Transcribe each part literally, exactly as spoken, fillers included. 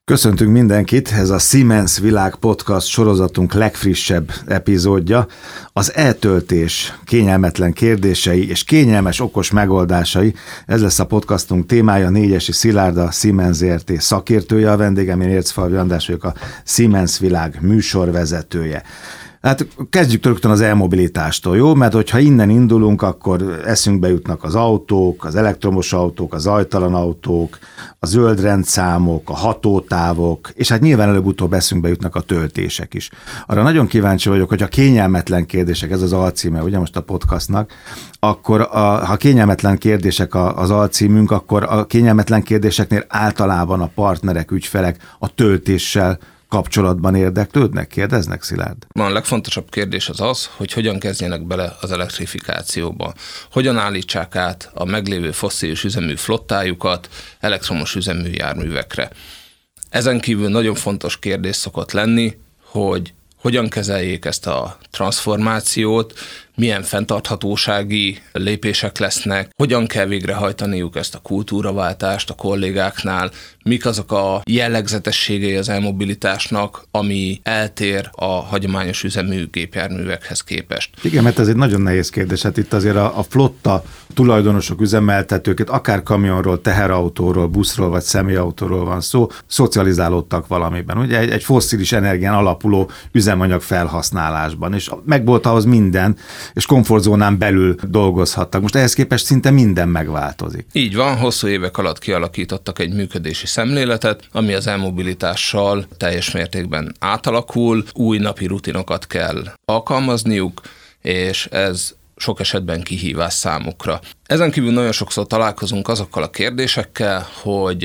Köszöntünk mindenkit, ez a Siemens Világ Podcast sorozatunk legfrissebb epizódja. Az e-töltés kényelmetlen kérdései és kényelmes okos megoldásai, ez lesz a podcastunk témája. Négyesi Szilárd, a Siemens Zé Er Té szakértője, a vendégem, én Érczfalvi András vagyok, a Siemens Világ műsorvezetője. Hát kezdjük rögtön az elmobilitástól, jó? Mert hogyha innen indulunk, akkor eszünkbe jutnak az autók, az elektromos autók, az zajtalan autók, a zöld rendszámok, a hatótávok, és hát nyilván előbb-utóbb eszünkbe jutnak a töltések is. Arra nagyon kíváncsi vagyok, hogy a kényelmetlen kérdések, ez az alcíme, ugye most a podcastnak, akkor a, ha kényelmetlen kérdések az alcímünk, akkor a kényelmetlen kérdéseknél általában a partnerek, ügyfelek a töltéssel kapcsolatban érdeklődnek, kérdeznek, Szilárd? A legfontosabb kérdés az az, hogy hogyan kezdjenek bele az elektrifikációba. Hogyan állítsák át a meglévő fosszilis üzemű flottájukat elektromos üzemű járművekre. Ezen kívül nagyon fontos kérdés szokott lenni, hogy hogyan kezeljék ezt a transformációt, milyen fenntarthatósági lépések lesznek, hogyan kell végrehajtaniuk ezt a kultúraváltást a kollégáknál, mik azok a jellegzetességei az elmobilitásnak, ami eltér a hagyományos üzemű gépjárművekhez képest. Igen, mert ez egy nagyon nehéz kérdés. Hát itt azért a, a flotta tulajdonosok, üzemeltetők, akár kamionról, teherautóról, buszról vagy személyautóról van szó, szocializálódtak valamiben. Ugye egy, egy fosszilis energián alapuló üzemanyag felhasználásban, és megvolt ahhoz minden, és komfortzónán belül dolgozhattak. Most ehhez képest szinte minden megváltozik. Így van, hosszú évek alatt kialakítottak egy működési szemléletet, ami az elmobilitással teljes mértékben átalakul, új napi rutinokat kell alkalmazniuk, és ez sok esetben kihívás számukra. Ezen kívül nagyon sokszor találkozunk azokkal a kérdésekkel, hogy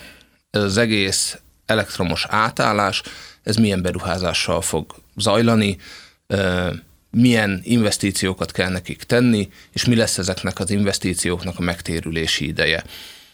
ez az egész elektromos átállás, ez milyen beruházással fog zajlani, milyen investíciókat kell nekik tenni, és mi lesz ezeknek az investícióknak a megtérülési ideje.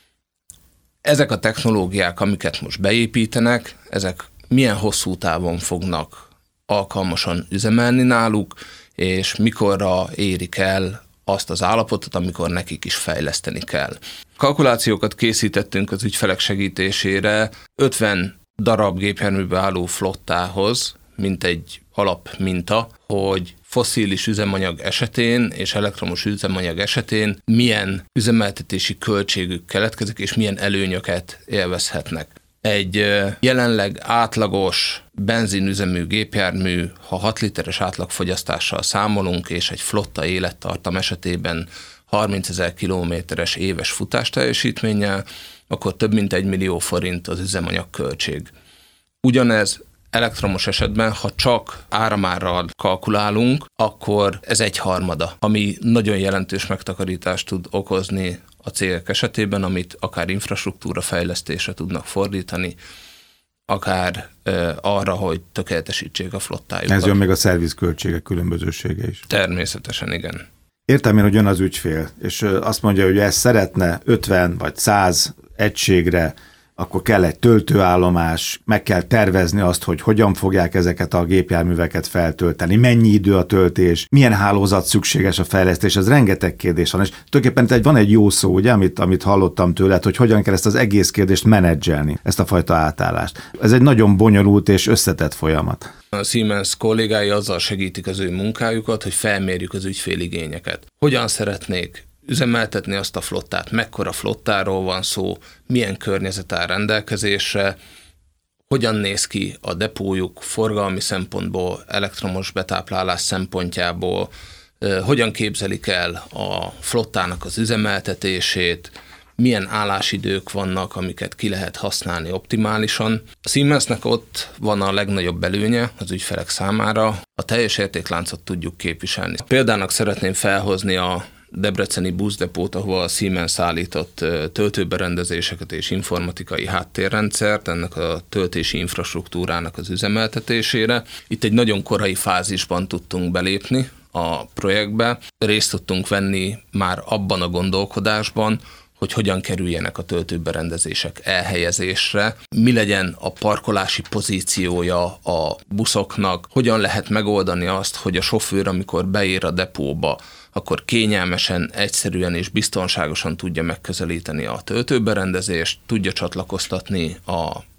Ezek a technológiák, amiket most beépítenek, ezek milyen hosszú távon fognak alkalmasan üzemelni náluk, és mikorra érik el azt az állapotot, amikor nekik is fejleszteni kell. Kalkulációkat készítettünk az ügyfelek segítésére ötven darab gépjárműbe álló flottához, mint egy alapminta, hogy fosszilis üzemanyag esetén és elektromos üzemanyag esetén milyen üzemeltetési költségük keletkezik, és milyen előnyöket élvezhetnek. Egy jelenleg átlagos benzinüzemű gépjármű, ha hat literes átlagfogyasztással számolunk, és egy flotta élettartam esetében harmincezer kilométeres éves futásteljesítménnyel, akkor több mint egy millió forint az üzemanyag költség. Ugyanez elektromos esetben, ha csak áramárral kalkulálunk, akkor ez egy harmada, ami nagyon jelentős megtakarítást tud okozni a cégek esetében, amit akár infrastruktúra fejlesztésre tudnak fordítani, akár e, arra, hogy tökéletesítsék a flottájukat. Ez jön még a szervizköltségek különbözősége is. Természetesen, igen. Értem én, hogy jön az ügyfél, és azt mondja, hogy ezt szeretne ötven vagy száz egységre, akkor kell egy töltőállomás, meg kell tervezni azt, hogy hogyan fogják ezeket a gépjárműveket feltölteni, mennyi idő a töltés, milyen hálózat szükséges a fejlesztés, ez rengeteg kérdés van, és tulajdonképpen van egy jó szó, ugye, amit, amit hallottam tőled, hogy hogyan kell ezt az egész kérdést menedzselni, ezt a fajta átállást. Ez egy nagyon bonyolult és összetett folyamat. A Siemens kollégái azzal segítik az ő munkájukat, hogy felmérjük az ügyféligényeket. Hogyan szeretnék üzemeltetni azt a flottát, mekkora flottáról van szó, milyen környezet áll rendelkezésre, hogyan néz ki a depójuk forgalmi szempontból, elektromos betáplálás szempontjából, hogyan képzelik el a flottának az üzemeltetését, milyen állásidők vannak, amiket ki lehet használni optimálisan. A Siemensnek ott van a legnagyobb előnye az ügyfelek számára, a teljes értékláncot tudjuk képviselni. Példának szeretném felhozni a debreceni buszdepót, ahol a Siemens állított töltőberendezéseket és informatikai háttérrendszert ennek a töltési infrastruktúrának az üzemeltetésére. Itt egy nagyon korai fázisban tudtunk belépni a projektbe, részt tudtunk venni már abban a gondolkodásban, hogy hogyan kerüljenek a töltőberendezések elhelyezésre, mi legyen a parkolási pozíciója a buszoknak, hogyan lehet megoldani azt, hogy a sofőr, amikor beér a depóba, akkor kényelmesen, egyszerűen és biztonságosan tudja megközelíteni a töltőberendezést, tudja csatlakoztatni a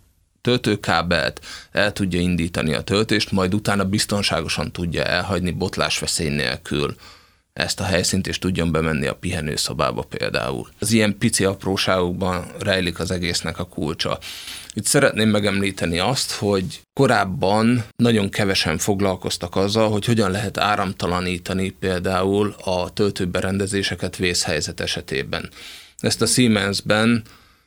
töltőkábelt, el tudja indítani a töltést, majd utána biztonságosan tudja elhagyni botlásveszély nélkül ezt a helyszínt, és tudjon bemenni a pihenőszobába például. Az ilyen pici apróságokban rejlik az egésznek a kulcsa. Itt szeretném megemlíteni azt, hogy korábban nagyon kevesen foglalkoztak azzal, hogy hogyan lehet áramtalanítani például a töltőberendezéseket vészhelyzet esetében. Ezt a Siemensben,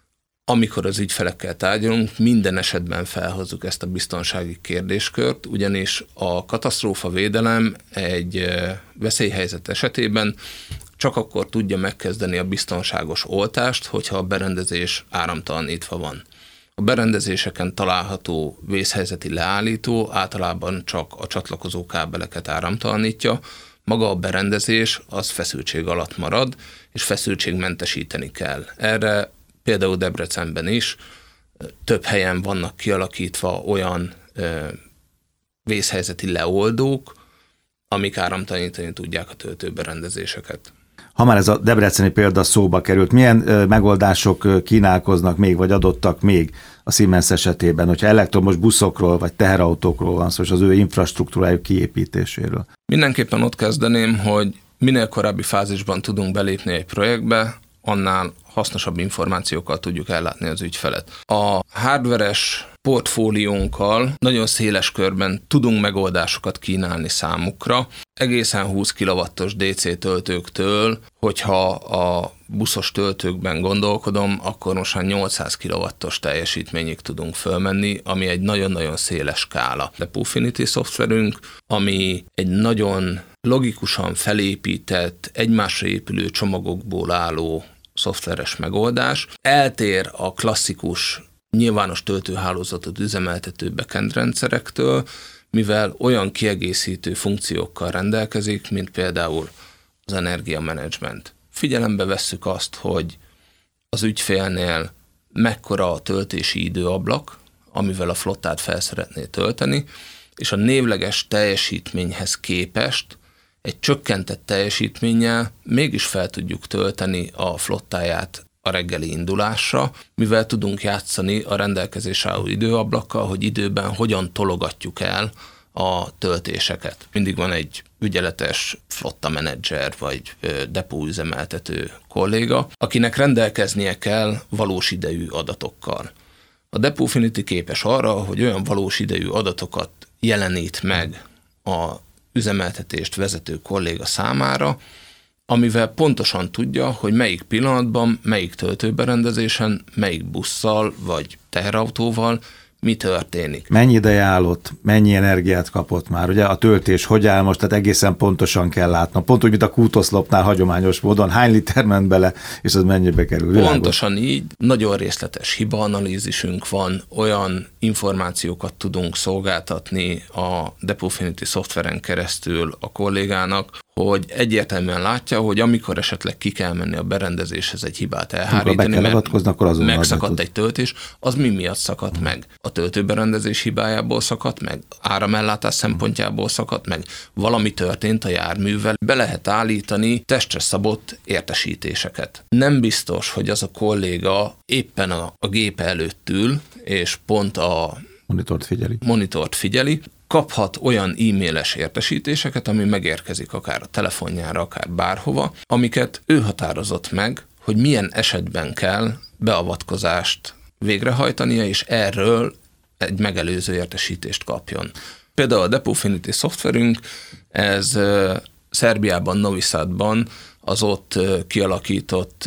amikor az ügyfelekkel tárgyalunk, minden esetben felhozzuk ezt a biztonsági kérdéskört, ugyanis a katasztrófavédelem egy veszélyhelyzet esetében csak akkor tudja megkezdeni a biztonságos oltást, hogyha a berendezés áramtalanítva van. A berendezéseken található vészhelyzeti leállító általában csak a csatlakozó kábeleket áramtalanítja, maga a berendezés az feszültség alatt marad, és feszültségmentesíteni kell. Erre például Debrecenben is több helyen vannak kialakítva olyan ö, vészhelyzeti leoldók, amik áramtalanítani tudják a töltőberendezéseket. Ha már ez a debreceni példa szóba került, milyen ö, megoldások ö, kínálkoznak még, vagy adottak még a Siemens esetében, hogyha elektromos buszokról, vagy teherautókról van szó, és az ő infrastruktúrájuk kiépítéséről? Mindenképpen ott kezdeném, hogy minél korábbi fázisban tudunk belépni egy projektbe, annál hasznosabb információkkal tudjuk ellátni az ügyfelet. A hardveres portfóliónkkal nagyon széles körben tudunk megoldásokat kínálni számukra, egészen húsz kilowattos dé cé töltőktől, hogyha a buszos töltőkben gondolkodom, akkor most már nyolcszáz kilowattos teljesítményig tudunk fölmenni, ami egy nagyon-nagyon széles skála. De Depufinity szoftverünk, ami egy nagyon logikusan felépített, egymásra épülő csomagokból álló szoftveres megoldás, eltér a klasszikus nyilvános töltőhálózatot üzemeltető backend rendszerektől, mivel olyan kiegészítő funkciókkal rendelkezik, mint például az energiamenedzsment. Figyelembe vesszük azt, hogy az ügyfélnél mekkora a töltési időablak, amivel a flottát fel szeretné tölteni, és a névleges teljesítményhez képest egy csökkentett teljesítménnyel mégis fel tudjuk tölteni a flottáját a reggeli indulásra, mivel tudunk játszani a rendelkezésre álló időablakkal, hogy időben hogyan tologatjuk el a töltéseket. Mindig van egy ügyeletes flotta menedzser vagy depó üzemeltető kolléga, akinek rendelkeznie kell valós idejű adatokkal. A Depufinity képes arra, hogy olyan valós idejű adatokat jelenít meg a üzemeltetést vezető kolléga számára, amivel pontosan tudja, hogy melyik pillanatban, melyik töltőberendezésen, melyik busszal vagy teherautóval mi történik. Mennyi ideje állott, mennyi energiát kapott már, ugye a töltés hogy áll most, tehát egészen pontosan kell látnom. Pont úgy, mint a kútoszlopnál hagyományos módon, hány liter ment bele, és az mennyibe kerül. Világos? Pontosan így, nagyon részletes hibaanalízisünk van, olyan információkat tudunk szolgáltatni a Depufinity szoftveren keresztül a kollégának, hogy egyértelműen látja, hogy amikor esetleg ki kell menni a berendezéshez egy hibát elhárítani, mert megszakadt egy töltés, az mi miatt szakadt hmm. meg? A töltőberendezés hibájából szakadt meg? Áramellátás szempontjából szakadt meg? Valami történt a járművel? Be lehet állítani testre szabott értesítéseket. Nem biztos, hogy az a kolléga éppen a, a gép előtt ül, és pont a monitort figyeli. monitort figyeli, kaphat olyan e-mailes értesítéseket, ami megérkezik akár a telefonjára, akár bárhova, amiket ő határozott meg, hogy milyen esetben kell beavatkozást végrehajtania, és erről egy megelőző értesítést kapjon. Például a Depufinity szoftverünk, ez Szerbiában, Novi Sadban az ott kialakított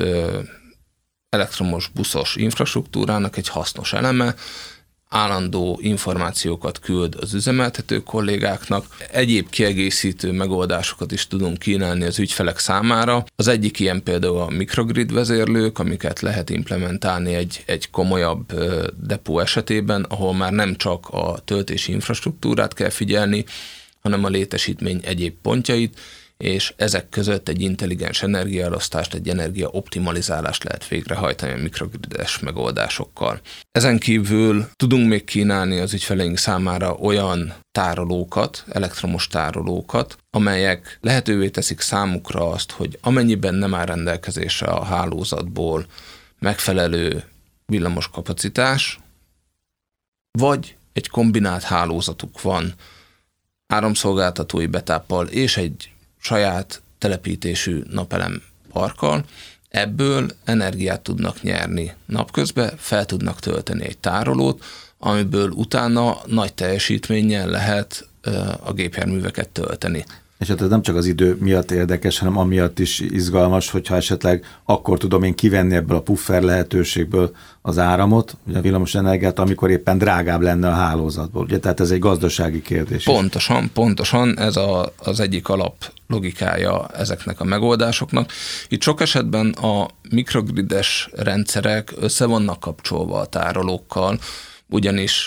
elektromos buszos infrastruktúrának egy hasznos eleme, állandó információkat küld az üzemeltető kollégáknak. Egyéb kiegészítő megoldásokat is tudunk kínálni az ügyfelek számára. Az egyik ilyen például a mikrogrid vezérlők, amiket lehet implementálni egy, egy komolyabb depó esetében, ahol már nem csak a töltési infrastruktúrát kell figyelni, hanem a létesítmény egyéb pontjait, és ezek között egy intelligens energiaelosztást, egy energiaoptimalizálást lehet végrehajtani a mikrogrides megoldásokkal. Ezen kívül tudunk még kínálni az ügyfeleink számára olyan tárolókat, elektromos tárolókat, amelyek lehetővé teszik számukra azt, hogy amennyiben nem áll rendelkezésre a hálózatból megfelelő villamos kapacitás, vagy egy kombinált hálózatuk van áramszolgáltatói betáppal és egy saját telepítésű napelem parkkal, ebből energiát tudnak nyerni napközben, fel tudnak tölteni egy tárolót, amiből utána nagy teljesítménnyel lehet a gépjárműveket tölteni. És hát ez nem csak az idő miatt érdekes, hanem amiatt is izgalmas, hogyha esetleg akkor tudom én kivenni ebből a puffer lehetőségből az áramot, ugye a villamos energiát, amikor éppen drágább lenne a hálózatból. Ugye, tehát ez egy gazdasági kérdés. Pontosan, pontosan ez a, az egyik alap logikája ezeknek a megoldásoknak. Itt sok esetben a mikrogrides rendszerek össze vannak kapcsolva a tárolókkal, ugyanis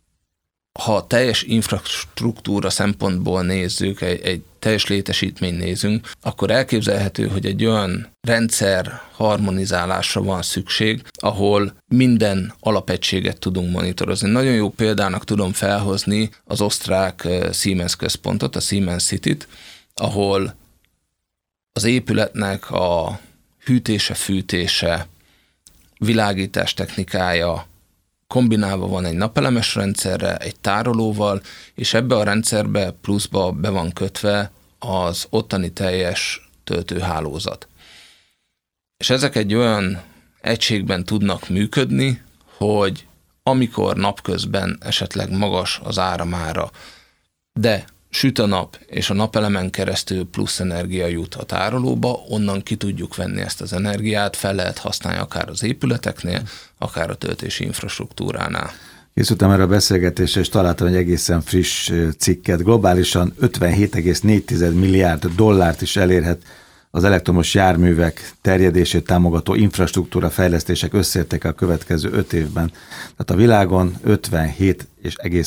ha a teljes infrastruktúra szempontból nézzük, egy, egy teljes létesítményt nézünk, akkor elképzelhető, hogy egy olyan rendszer harmonizálásra van szükség, ahol minden alapegységet tudunk monitorozni. Nagyon jó példának tudom felhozni az osztrák Siemens központot, a Siemens City-t, ahol az épületnek a hűtése, fűtése, világítás technikája kombinálva van egy napelemes rendszerre, egy tárolóval, és ebbe a rendszerbe pluszba be van kötve az ottani teljes töltőhálózat. És ezek egy olyan egységben tudnak működni, hogy amikor napközben esetleg magas az áramára, de süt a nap, és a napelemen keresztül plusz energia jut a tárolóba, onnan ki tudjuk venni ezt az energiát, fel lehet használni akár az épületeknél, akár a töltési infrastruktúránál. Készültem erre a beszélgetésre, és találtam egy egészen friss cikket. Globálisan ötvenhét egész négy milliárd dollárt is elérhet az elektromos járművek terjedését támogató infrastruktúra fejlesztések összértéke a következő öt évben. Tehát a világon ötvenhét egész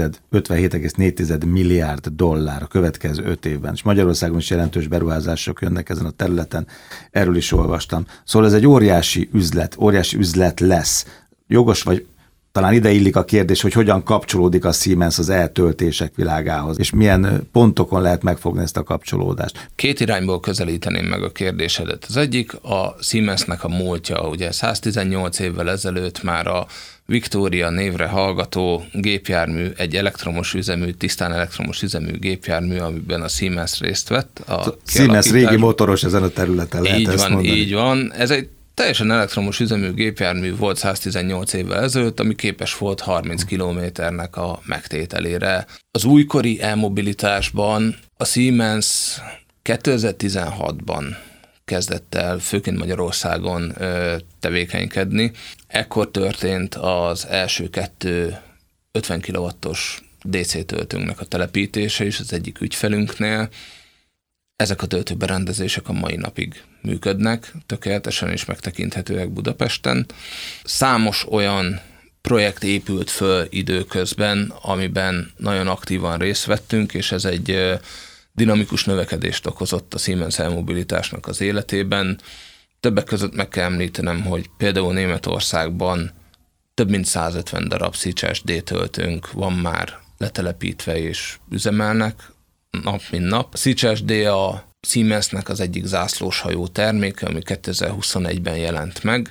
négy milliárd dollár a következő öt évben, és Magyarországon is jelentős beruházások jönnek ezen a területen, erről is olvastam. Szóval ez egy óriási üzlet, óriási üzlet lesz. Jogos vagy talán ide illik a kérdés, hogy hogyan kapcsolódik a Siemens az eltöltések világához, és milyen pontokon lehet megfogni ezt a kapcsolódást. Két irányból közelíteném meg a kérdésedet. Az egyik a Siemensnek a múltja, ugye száztizennyolc évvel ezelőtt már a Victoria névre hallgató gépjármű, egy elektromos üzemű, tisztán elektromos üzemű gépjármű, amiben a Siemens részt vett. A Siemens régi motoros ezen a területen, lehet így ezt van, mondani. Így van, ez egy teljesen elektromos üzemű gépjármű volt száztizennyolc évvel ezelőtt, ami képes volt harminc kilométernek a megtételére. Az újkori elmobilitásban a Siemens kétezer-tizenhatban kezdett el főként Magyarországon tevékenykedni. Ekkor történt az első kettő ötven kilowattos dé cé töltőnknek a telepítése is az egyik ügyfelünknél. Ezek a töltőberendezések a mai napig működnek, tökéletesen is megtekinthetőek Budapesten. Számos olyan projekt épült föl időközben, amiben nagyon aktívan részt vettünk, és ez egy dinamikus növekedést okozott a Siemens elmobilitásnak az életében. Többek között meg kell említenem, hogy például Németországban több mint százötven darab Szicás D töltőnk van már letelepítve és üzemelnek nap mint nap. A Szicás D a Siemensnek az egyik zászlóshajó terméke, ami kétezer-huszonegyben jelent meg.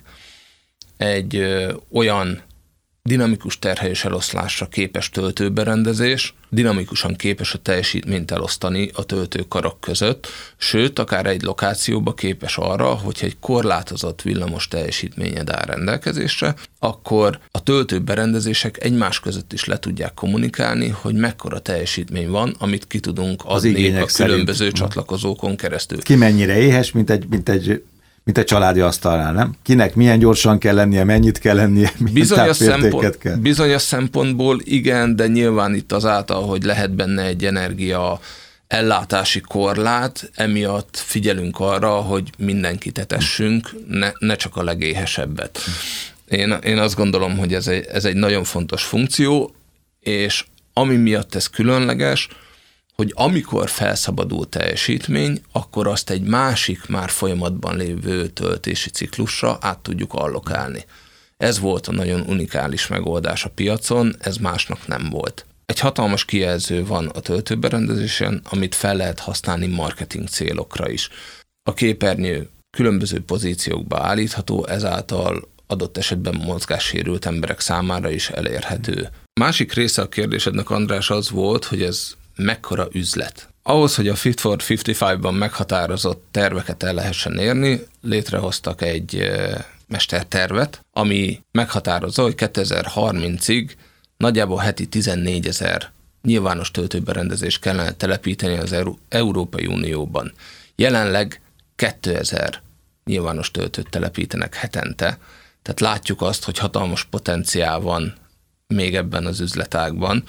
Egy ö, olyan dinamikus terhelés eloszlásra képes töltőberendezés, dinamikusan képes a teljesítményt elosztani a töltőkarok között, sőt, akár egy lokációba képes arra, hogyha egy korlátozott villamos teljesítményed áll rendelkezésre, akkor a töltőberendezések egymás között is le tudják kommunikálni, hogy mekkora teljesítmény van, amit ki tudunk adni a különböző szerint csatlakozókon keresztül. Ki mennyire éhes, mint egy, mint egy mint egy családi asztalnál, nem? Kinek milyen gyorsan kell lennie, mennyit kell lennie, milyen bizonyos tápértéket szempont, kell. Bizonyos szempontból igen, de nyilván itt azáltal, hogy lehet benne egy energia ellátási korlát, emiatt figyelünk arra, hogy mindenkit etessünk, ne, ne csak a legéhesebbet. Én, én azt gondolom, hogy ez egy, ez egy nagyon fontos funkció, és ami miatt ez különleges, hogy amikor felszabadul teljesítmény, akkor azt egy másik, már folyamatban lévő töltési ciklusra át tudjuk allokálni. Ez volt a nagyon unikális megoldás a piacon, ez másnak nem volt. Egy hatalmas kijelző van a töltőberendezésen, amit fel lehet használni marketing célokra is. A képernyő különböző pozíciókba állítható, ezáltal adott esetben mozgássérült emberek számára is elérhető. Másik része a kérdésednek, András, az volt, hogy ez mekkora üzlet. Ahhoz, hogy a Fit for ötvenötben meghatározott terveket el lehessen érni, létrehoztak egy mestertervet, ami meghatározza, hogy kétezer-harmincig nagyjából heti tizennégyezer nyilvános töltőberendezést kellene telepíteni az Európai Unióban. Jelenleg kétezer nyilvános töltőt telepítenek hetente, tehát látjuk azt, hogy hatalmas potenciál van még ebben az üzletágban.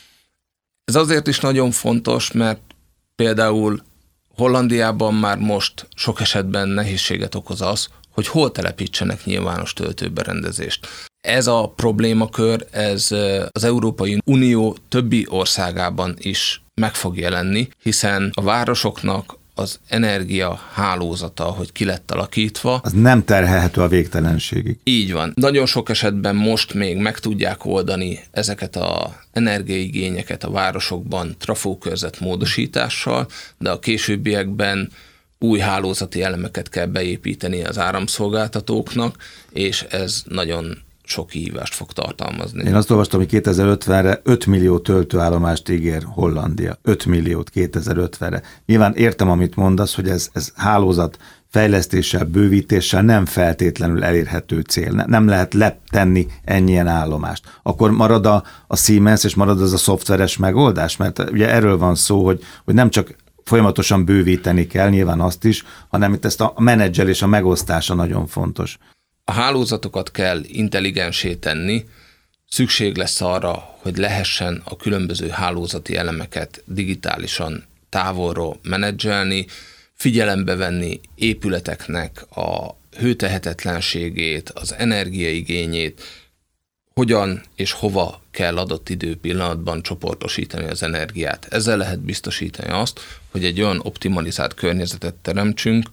Ez azért is nagyon fontos, mert például Hollandiában már most sok esetben nehézséget okoz az, hogy hol telepítsenek nyilvános töltőberendezést. Ez a problémakör, ez az Európai Unió többi országában is meg fog jelenni, hiszen a városoknak az energia hálózata, hogy ki lett alakítva, az nem terhelhető a végtelenségig. Így van. Nagyon sok esetben most még meg tudják oldani ezeket az energiaigényeket a városokban trafókörzet módosítással, de a későbbiekben új hálózati elemeket kell beépíteni az áramszolgáltatóknak, és ez nagyon sok kihívást fog tartalmazni. Én azt olvastam, hogy kétezer-ötvenre öt millió töltőállomást ígér Hollandia. öt milliót kétezer-ötvenre. Nyilván értem, amit mondasz, hogy ez, ez hálózat fejlesztéssel, bővítéssel nem feltétlenül elérhető cél. Nem lehet letenni ennyien állomást. Akkor marad a, a Siemens, és marad az a szoftveres megoldás? Mert ugye erről van szó, hogy, hogy nem csak folyamatosan bővíteni kell, nyilván azt is, hanem itt ezt a menedzselés, a megosztása nagyon fontos. A hálózatokat kell intelligensé tenni, szükség lesz arra, hogy lehessen a különböző hálózati elemeket digitálisan távolról menedzselni, figyelembe venni épületeknek a hőtehetetlenségét, az energiaigényét, hogyan és hova kell adott időpillanatban csoportosítani az energiát. Ezzel lehet biztosítani azt, hogy egy olyan optimalizált környezetet teremtsünk,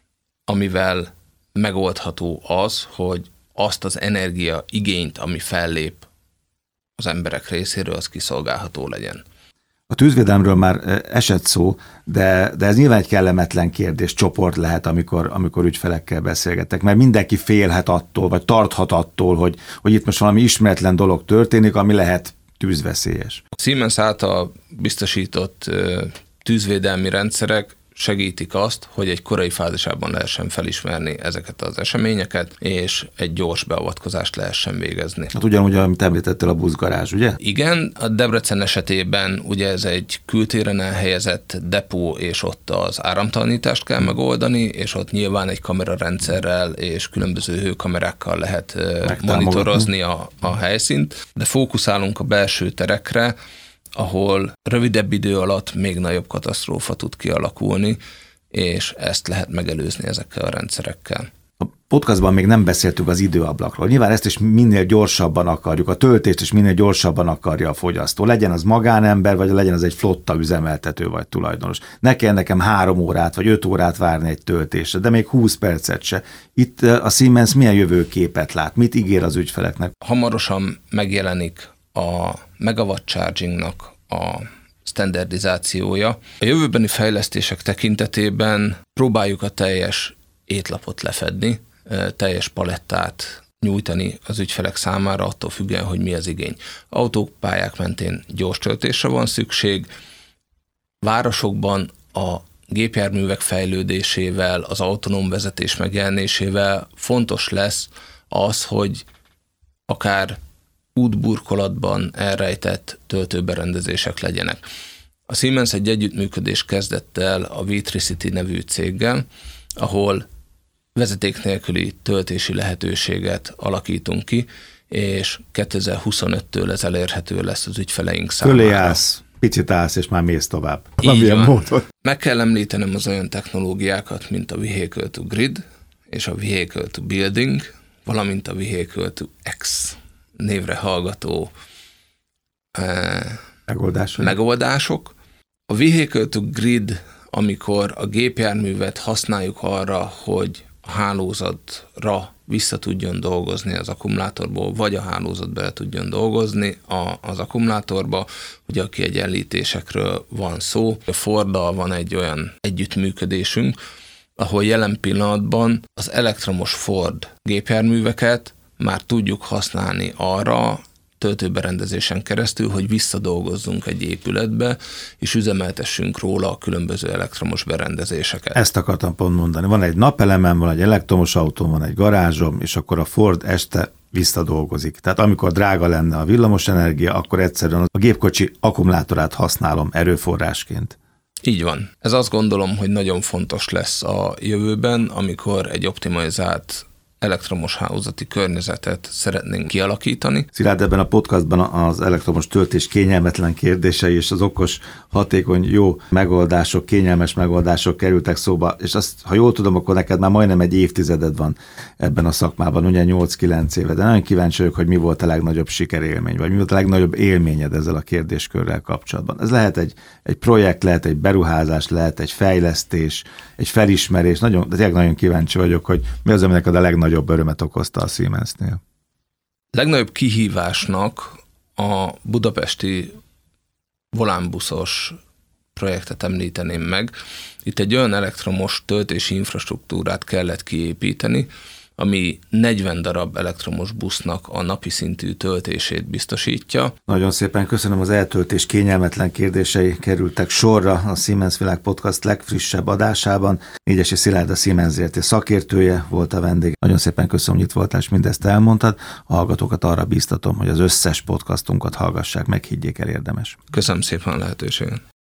amivel megoldható az, hogy azt az energia igényt, ami fellép az emberek részéről, az kiszolgálható legyen. A tűzvédelemről már esett szó, de, de ez nyilván egy kellemetlen kérdés, csoport lehet, amikor, amikor ügyfelekkel beszélgetek, mert mindenki félhet attól, vagy tarthat attól, hogy, hogy itt most valami ismeretlen dolog történik, ami lehet tűzveszélyes. A Siemens által biztosított tűzvédelmi rendszerek segítik azt, hogy egy korai fázisában lehessen felismerni ezeket az eseményeket, és egy gyors beavatkozást lehessen végezni. Hát ugyanúgy, amit említettél, a buszgarázs, ugye? Igen, a Debrecen esetében ugye ez egy kültéren elhelyezett depó, és ott az áramtalanítást kell megoldani, és ott nyilván egy kamerarendszerrel és különböző hőkamerákkal lehet monitorozni a, a helyszínt, de fókuszálunk a belső terekre, ahol rövidebb idő alatt még nagyobb katasztrófa tud kialakulni, és ezt lehet megelőzni ezekkel a rendszerekkel. A podcastban még nem beszéltünk az időablakról. Nyilván ezt is minél gyorsabban akarjuk, a töltést is minél gyorsabban akarja a fogyasztó. Legyen az magánember, vagy legyen az egy flotta üzemeltető, vagy tulajdonos. Ne kell nekem három órát, vagy öt órát várni egy töltésre, de még húsz percet se. Itt a Siemens milyen jövőképet lát? Mit ígér az ügyfeleknek? Hamarosan megjelenik a megawatt chargingnak a standardizációja. A jövőbeni fejlesztések tekintetében próbáljuk a teljes étlapot lefedni, teljes palettát nyújtani az ügyfelek számára, attól függően, hogy mi az igény. Autópályák mentén gyors töltésre van szükség, városokban a gépjárművek fejlődésével, az autonóm vezetés megjelenésével fontos lesz az, hogy akár útburkolatban elrejtett töltőberendezések legyenek. A Siemens egy együttműködést kezdett el a V-Tricity nevű céggel, ahol vezeték nélküli töltési lehetőséget alakítunk ki, és kétezer-huszonöttől ez elérhető lesz az ügyfeleink számára. Fölé állsz, picit állsz, és már mész tovább. Így van. Módon. Meg kell említenem az olyan technológiákat, mint a Vehicle to Grid és a Vehicle to Building, valamint a Vehicle to X névre hallgató eh, megoldások. megoldások. A Vehicle to Grid, amikor a gépjárművet használjuk arra, hogy a hálózatra vissza tudjon dolgozni az akkumulátorból, vagy a hálózat bele tudjon dolgozni a, az akkumulátorba, ugye a kiegyenlítésekről van szó. A Forddal van egy olyan együttműködésünk, ahol jelen pillanatban az elektromos Ford gépjárműveket már tudjuk használni arra, töltőberendezésen keresztül, hogy visszadolgozzunk egy épületbe, és üzemeltessünk róla a különböző elektromos berendezéseket. Ezt akartam pont mondani. Van egy napelemem, van egy elektromos autóm, van egy garázsom, és akkor a Ford este visszadolgozik. Tehát amikor drága lenne a villamosenergia, akkor egyszerűen a gépkocsi akkumulátorát használom erőforrásként. Így van. Ez azt gondolom, hogy nagyon fontos lesz a jövőben, amikor egy optimalizált elektromos hálózati környezetet szeretnénk kialakítani. Szilárd, ebben a podcastban az elektromos töltés kényelmetlen kérdései és az okos, hatékony, jó megoldások, kényelmes megoldások kerültek szóba, és azt, ha jól tudom, akkor neked már majdnem egy évtizeded van ebben a szakmában, ugye nyolc-kilenc éve, de nagyon kíváncsi vagyok, hogy mi volt a legnagyobb sikerélmény, vagy mi volt a legnagyobb élményed ezzel a kérdéskörrel kapcsolatban. Ez lehet egy, egy projekt, lehet egy beruházás, lehet egy fejlesztés, egy felismerés, nagyon, de tényleg nagyon kíváncsi vagyok, hogy mi az, ami neked a legnagyobb örömet okozta a Siemensnél. Legnagyobb kihívásnak a budapesti volánbuszos projektet említeném meg. Itt egy olyan elektromos töltési infrastruktúrát kellett kiépíteni, ami negyven darab elektromos busznak a napi szintű töltését biztosítja. Nagyon szépen köszönöm, az eltöltés kényelmetlen kérdései kerültek sorra a Siemens Világ Podcast legfrissebb adásában. Négyesi Szilárd, a Siemens Zé er té szakértője volt a vendég. Nagyon szépen köszönöm, hogy itt voltál, és mindezt elmondtad. A hallgatókat arra bíztatom, hogy az összes podcastunkat hallgassák meg, higgyék el, érdemes. Köszönöm szépen a lehetőséget.